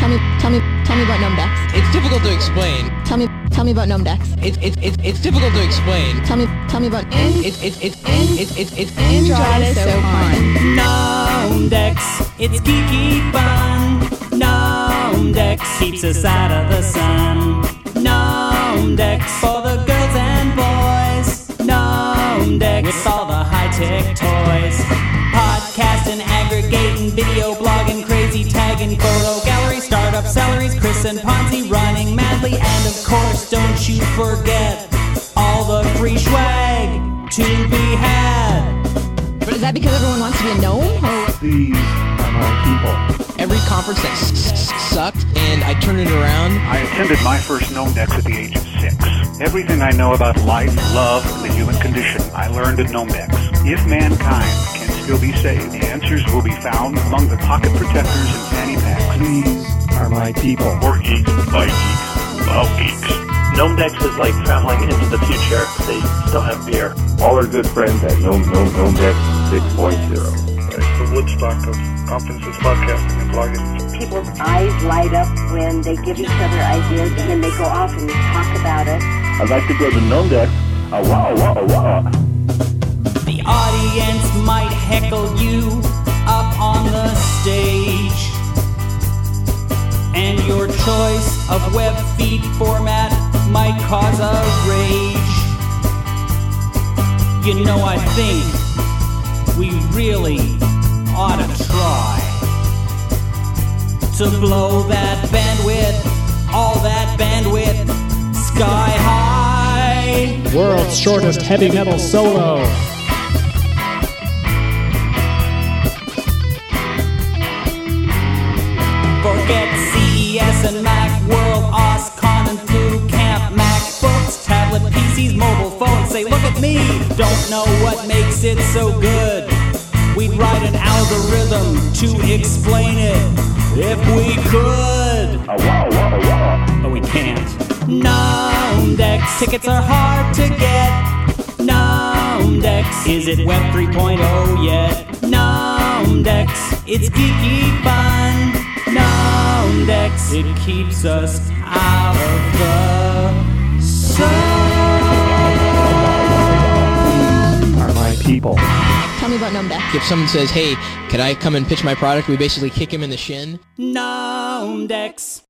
Tell me about Gnome-Dex. It's difficult to explain. Tell me about Gnome-Dex. It's difficult to explain. Tell me about It's Android is so fun. Gnome-Dex, it's geeky fun. Gnome-Dex keeps us out of the sun. Gnome-Dex for the girls and boys. Gnome-Dex with all the high-tech toys. Podcasting, aggregating, video blogging, crazy tagging, photo gallery, startup salaries, Chris and Ponzi running madly, and of course, don't you forget all the free swag to be had. But is that because everyone wants to be a gnome? Or These are my people. Every conference that sucked, and I turned it around. I attended my first Gnome-Dex at the age of 6. Everything I know about life, love, and the human condition, I learned at Gnome-Dex. If mankind can still be saved, the answers will be found among the pocket protectors and fanny packs. These are my people. We're geeks by geeks about geeks. Gnome-Dex is like traveling into the future. They still have beer. All our good friends at Gnome-Dex 6.0. The Woodstock of conferences, podcasting, and blogging. People's eyes light up when they give each other ideas, and then they go off and talk about it. I'd like to go to Gnome-Dex. The audience might heckle you up on the stage, and your choice of web feed format might cause a rage. You know, I think we really ought to try to blow that bandwidth, all that bandwidth, sky high. World's shortest heavy metal solo. Forget CES and Macworld, OSCON and Flu Camp, MacBooks, tablet, PCs, mobile phones. Say, look at me, don't know what makes it so good. We'd write an algorithm to explain it if we could. But we can't. Gnome-Dex tickets are hard to get. Gnome-Dex, is it Web 3.0 yet? Gnome-Dex, it's geeky fun. Gnome-Dex, it keeps us out of the sun. These are my people. tell me about Gnome-Dex. If someone says, hey, could I come and pitch my product, we basically kick him in the shin. Gnome-Dex.